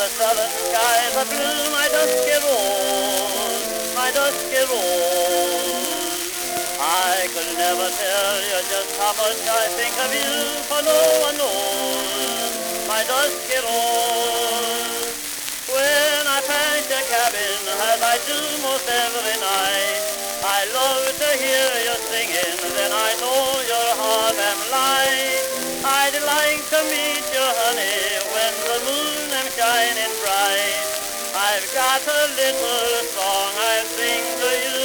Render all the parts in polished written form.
southern skies are blue, my dusky rose, my dusky rose. I could never tell you just how much I think of you, for no one knows, my dusky rose. When I pass your cabin, as I do most every night, I love to hear you singing, then I know your heart am light. I'd like to meet you, honey, when the moon am shining bright. I've got a little song I sing to you.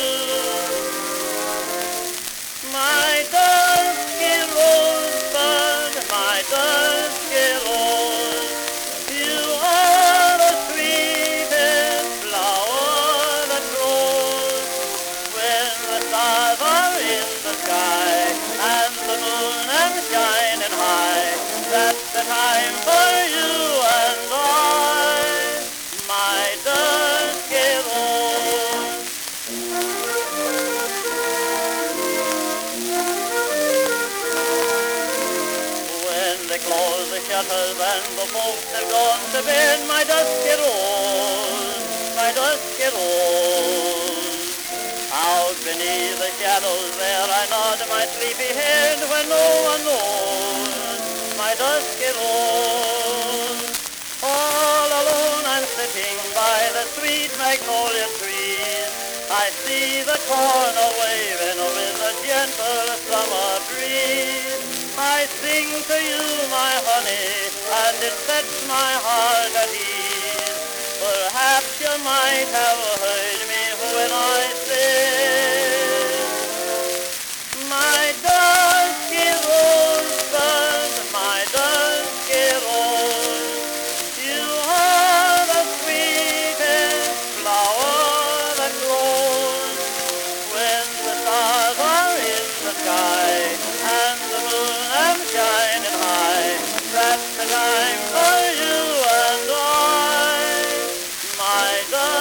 My dusky rosebud, my dusky rose, you are the sweetest flower that grows. When the stars are in the sky and the moon am shining high, that's the time for you and I, my dusky rose. When they close the shutters and the folks have gone to bed, my dusky rose, my dusky rose. Out beneath the shadows there I nod my sleepy head when no one knows, my dusky rose. All alone I'm sitting by the sweet magnolia trees. I see the corner waving with a gentle summer breeze. I sing to you, my honey, and it sets my heart at ease. Perhaps you might have heard me when I say, my dusky rosebud, my dusky rose, you are the sweetest flower that grows. When the stars are in the sky and the moon am shining high, that's the time for you and I, my dusky